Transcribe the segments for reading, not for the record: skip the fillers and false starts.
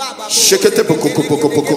Shekete poko poko poko.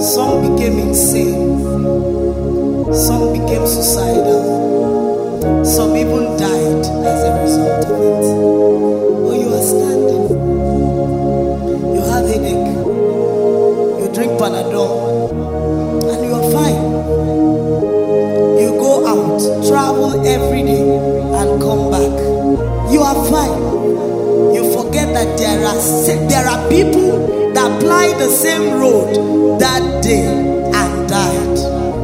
Some became insane. Some became suicidal. Some even died as a result of it. Oh, you are standing. You have headache. You drink Panadol. And you are fine. You go out, travel every day, and come back. You are fine. You forget that there are people that plied the same road that day and died.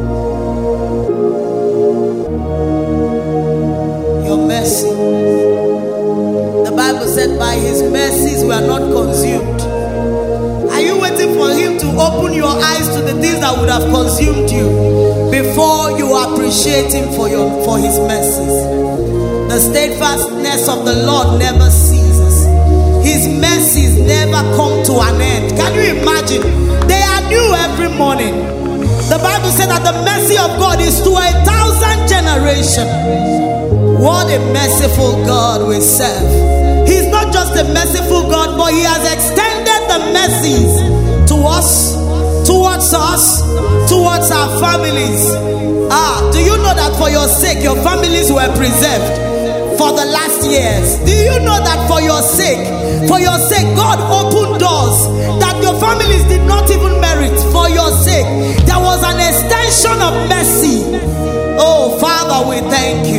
Your mercy. The Bible said, by his mercies we are not consumed. Are you waiting for him to open your eyes to the things that would have consumed you before you appreciate him for his mercies? The steadfastness of the Lord never ceases. His mercies never come to an end. Can you imagine? They are new every morning. The Bible said that the mercy of God is to 1,000 generations. What a merciful God we serve. He's not just a merciful God, but he has extended the mercies to us, towards us, towards our families. Do you know that for your sake, your families were preserved for the last years? Do you know that for your sake, God opened doors that your families did not even merit? For your sake, there was an extension of mercy. Oh, Father, we thank